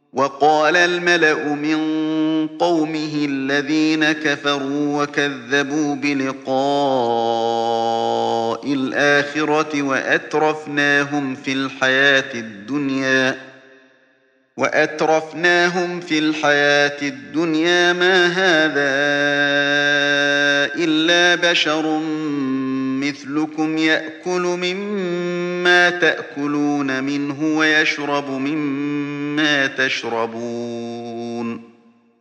وقال الملأ من قومه الذين كفروا وكذبوا بلقاء الآخرة وأترفناهم في الحياة الدنيا ما هذا إلا بشر مثلكم يأكل مما تأكلون منه ويشرب مما تشربون